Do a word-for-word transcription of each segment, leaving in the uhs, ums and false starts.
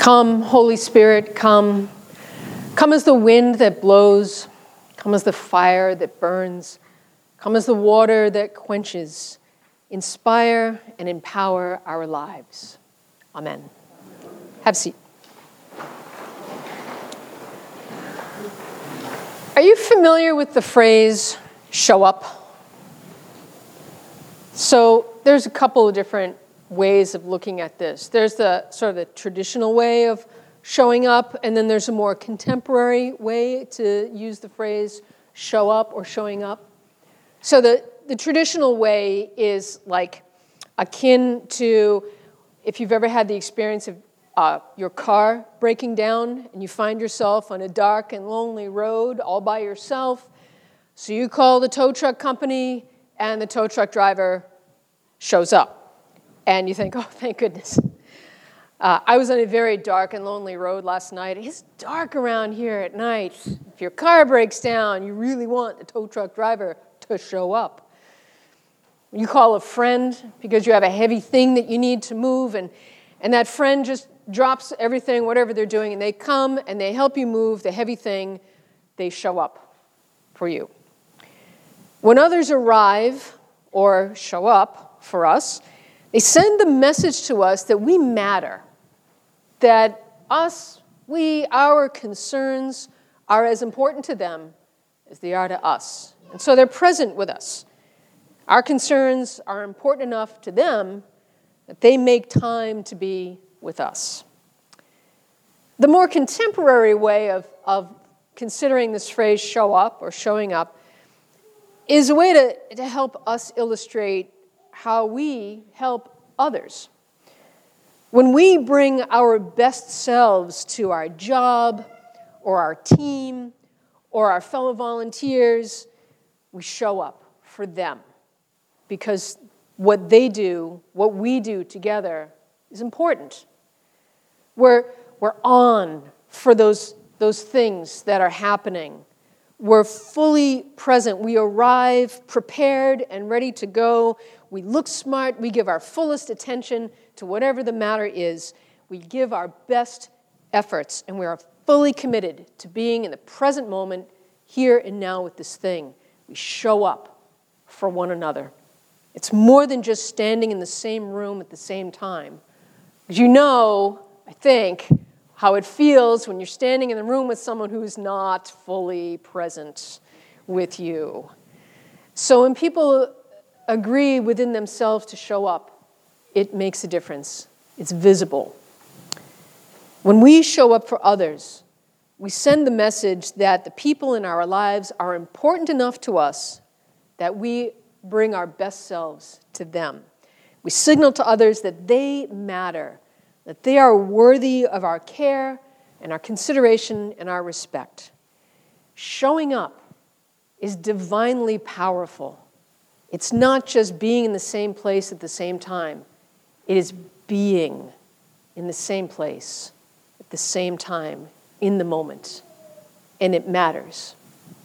Come, Holy Spirit, come. Come as the wind that blows. Come as the fire that burns. Come as the water that quenches. Inspire and empower our lives. Amen. Have a seat. Are you familiar with the phrase, show up? So there's a couple of different ways of looking at this. There's the sort of the traditional way of showing up, and then there's a more contemporary way to use the phrase show up or showing up. So the, the traditional way is like akin to if you've ever had the experience of uh, your car breaking down and you find yourself on a dark and lonely road all by yourself. So you call the tow truck company and the tow truck driver shows up. And you think, oh, thank goodness. Uh, I was on a very dark and lonely road last night. It's dark around here at night. If your car breaks down, you really want the tow truck driver to show up. You call a friend because you have a heavy thing that you need to move, and, and that friend just drops everything, whatever they're doing, and they come and they help you move the heavy thing. They show up for you. When others arrive or show up for us, they send the message to us that we matter, that us, we, our concerns are as important to them as they are to us. And so they're present with us. Our concerns are important enough to them that they make time to be with us. The more contemporary way of, of considering this phrase show up or showing up is a way to, to help us illustrate how we help others. When we bring our best selves to our job or our team or our fellow volunteers, we show up for them because what they do, what we do together is important. We're, we're on for those, those things that are happening. We're fully present. We arrive prepared and ready to go. We look smart. We give our fullest attention to whatever the matter is. We give our best efforts, and we are fully committed to being in the present moment, here and now with this thing. We show up for one another. It's more than just standing in the same room at the same time. Because you know, I think, how it feels when you're standing in the room with someone who's not fully present with you. So when people agree within themselves to show up, it makes a difference. It's visible. When we show up for others, we send the message that the people in our lives are important enough to us that we bring our best selves to them. We signal to others that they matter, that they are worthy of our care and our consideration and our respect. Showing up is divinely powerful. It's not just being in the same place at the same time. It is being in the same place at the same time in the moment. And it matters.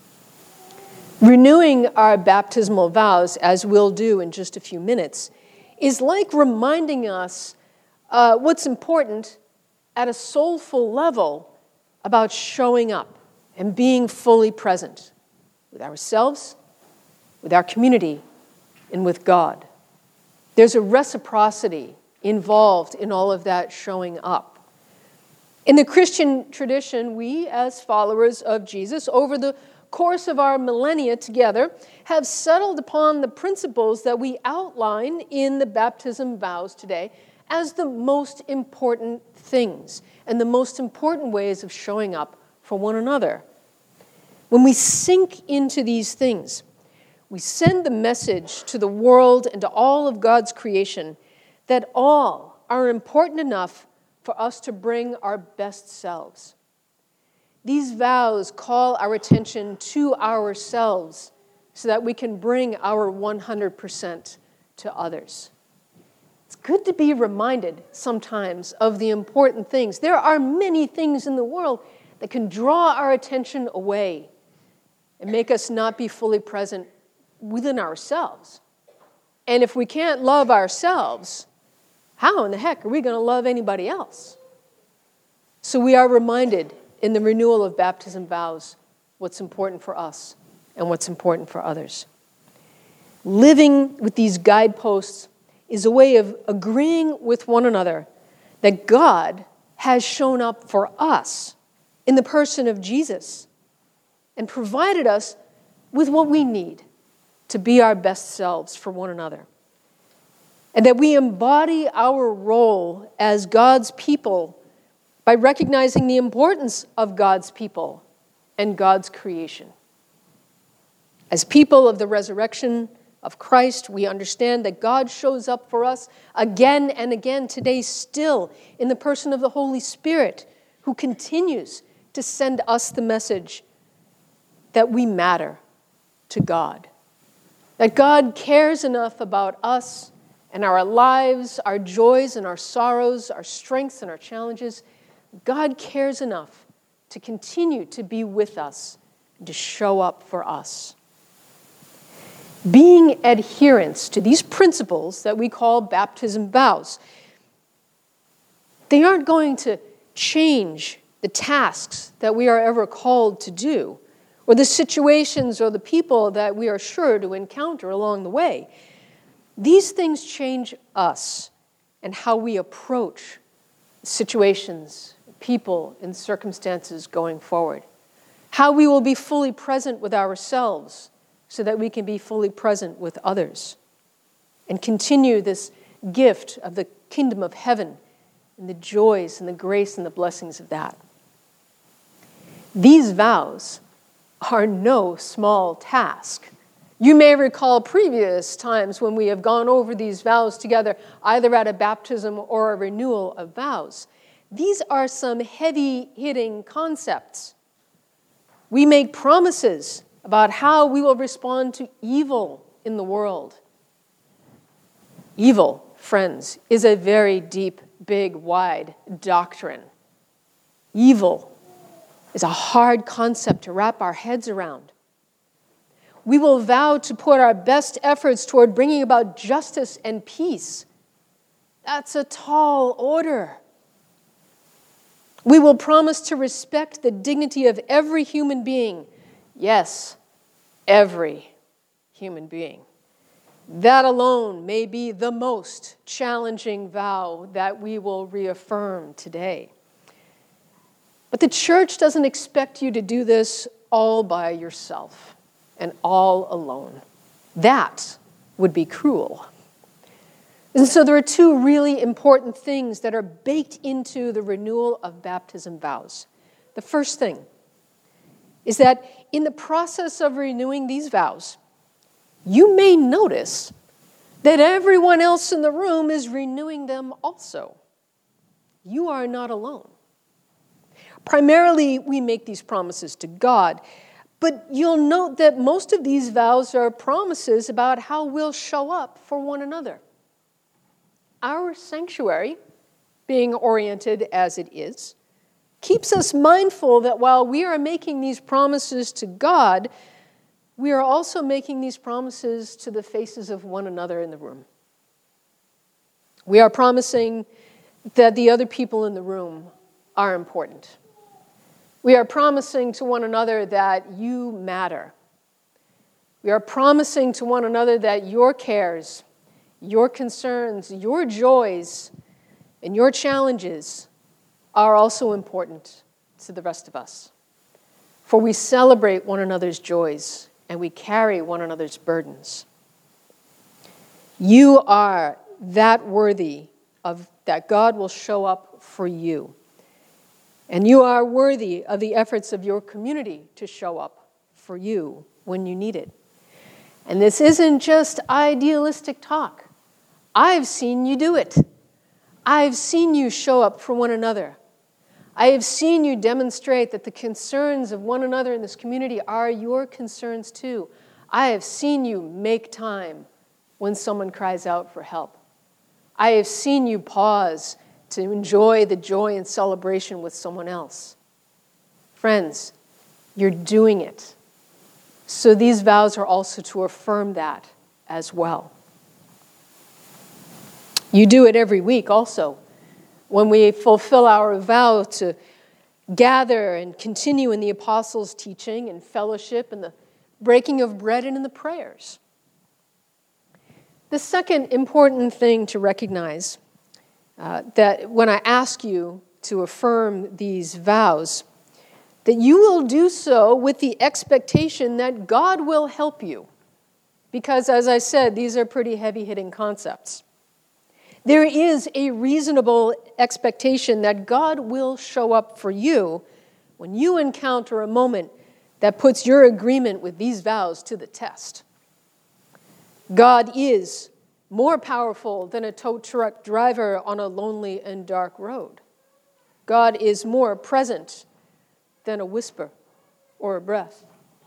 Renewing our baptismal vows, as we'll do in just a few minutes, is like reminding us uh, what's important at a soulful level about showing up and being fully present with ourselves, with our community, and with God. There's a reciprocity involved in all of that showing up. In the Christian tradition, we, as followers of Jesus, over the course of our millennia together, have settled upon the principles that we outline in the baptism vows today as the most important things and the most important ways of showing up for one another. When we sink into these things, we send the message to the world and to all of God's creation that all are important enough for us to bring our best selves. These vows call our attention to ourselves so that we can bring our one hundred percent to others. It's good to be reminded sometimes of the important things. There are many things in the world that can draw our attention away and make us not be fully present within ourselves. And if we can't love ourselves, how in the heck are we going to love anybody else? So we are reminded in the renewal of baptism vows what's important for us and what's important for others. Living with these guideposts is a way of agreeing with one another that God has shown up for us in the person of Jesus and provided us with what we need to be our best selves for one another. And that we embody our role as God's people by recognizing the importance of God's people and God's creation. As people of the resurrection of Christ, we understand that God shows up for us again and again today still in the person of the Holy Spirit, who continues to send us the message that we matter to God. That God cares enough about us and our lives, our joys and our sorrows, our strengths and our challenges. God cares enough to continue to be with us, to show up for us. Being adherents to these principles that we call baptism vows, they aren't going to change the tasks that we are ever called to do, or the situations or the people that we are sure to encounter along the way. These things change us and how we approach situations, people, and circumstances going forward. How we will be fully present with ourselves so that we can be fully present with others and continue this gift of the kingdom of heaven and the joys and the grace and the blessings of that. These vows are no small task. You may recall previous times when we have gone over these vows together, either at a baptism or a renewal of vows. These are some heavy-hitting concepts. We make promises about how we will respond to evil in the world. Evil, friends, is a very deep, big, wide doctrine. Evil is a hard concept to wrap our heads around. We will vow to put our best efforts toward bringing about justice and peace. That's a tall order. We will promise to respect the dignity of every human being. Yes, every human being. That alone may be the most challenging vow that we will reaffirm today. But the church doesn't expect you to do this all by yourself and all alone. That would be cruel. And so there are two really important things that are baked into the renewal of baptism vows. The first thing is that in the process of renewing these vows, you may notice that everyone else in the room is renewing them also. You are not alone. Primarily, we make these promises to God, but you'll note that most of these vows are promises about how we'll show up for one another. Our sanctuary, being oriented as it is, keeps us mindful that while we are making these promises to God, we are also making these promises to the faces of one another in the room. We are promising that the other people in the room are important. We are promising to one another that you matter. We are promising to one another that your cares, your concerns, your joys, and your challenges are also important to the rest of us. For we celebrate one another's joys and we carry one another's burdens. You are that worthy of that God will show up for you. And you are worthy of the efforts of your community to show up for you when you need it. And this isn't just idealistic talk. I've seen you do it. I've seen you show up for one another. I have seen you demonstrate that the concerns of one another in this community are your concerns too. I have seen you make time when someone cries out for help. I have seen you pause to enjoy the joy and celebration with someone else. Friends, you're doing it. So these vows are also to affirm that as well. You do it every week also. When we fulfill our vow to gather and continue in the apostles' teaching and fellowship and the breaking of bread and in the prayers. The second important thing to recognize, uh, that when I ask you to affirm these vows, that you will do so with the expectation that God will help you. Because, as I said, these are pretty heavy-hitting concepts. There is a reasonable expectation that God will show up for you when you encounter a moment that puts your agreement with these vows to the test. God is more powerful than a tow truck driver on a lonely and dark road. God is more present than a whisper or a breath.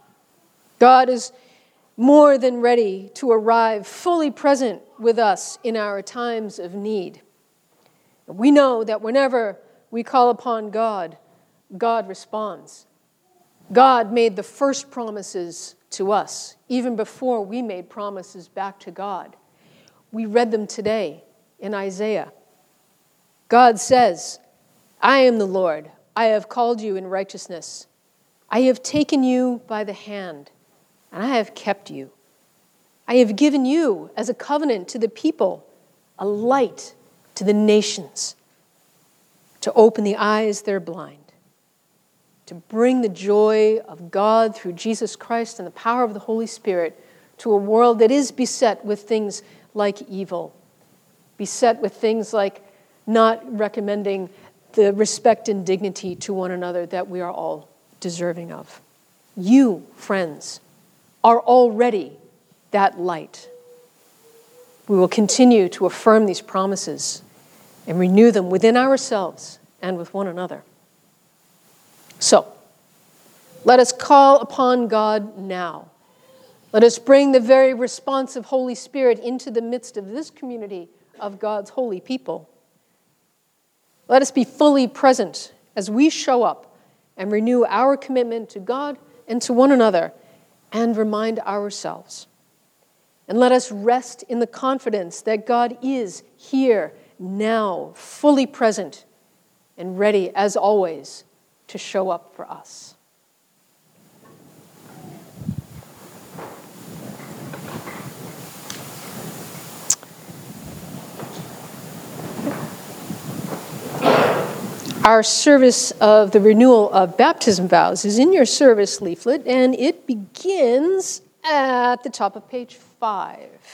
God is more than ready to arrive fully present with us in our times of need. We know that whenever we call upon God, God responds. God made the first promises to us, even before we made promises back to God. We read them today in Isaiah. God says, I am the Lord. I have called you in righteousness. I have taken you by the hand, and I have kept you. I have given you as a covenant to the people, a light to the nations, to open the eyes that are blind, to bring the joy of God through Jesus Christ and the power of the Holy Spirit to a world that is beset with things like evil, beset with things like not recommending the respect and dignity to one another that we are all deserving of. You, friends, are already that light. We will continue to affirm these promises and renew them within ourselves and with one another. So, let us call upon God now. Let us bring the very responsive Holy Spirit into the midst of this community of God's holy people. Let us be fully present as we show up and renew our commitment to God and to one another and remind ourselves. And let us rest in the confidence that God is here now, fully present and ready, as always, to show up for us. Our service of the renewal of baptism vows is in your service leaflet, and it begins at the top of page five.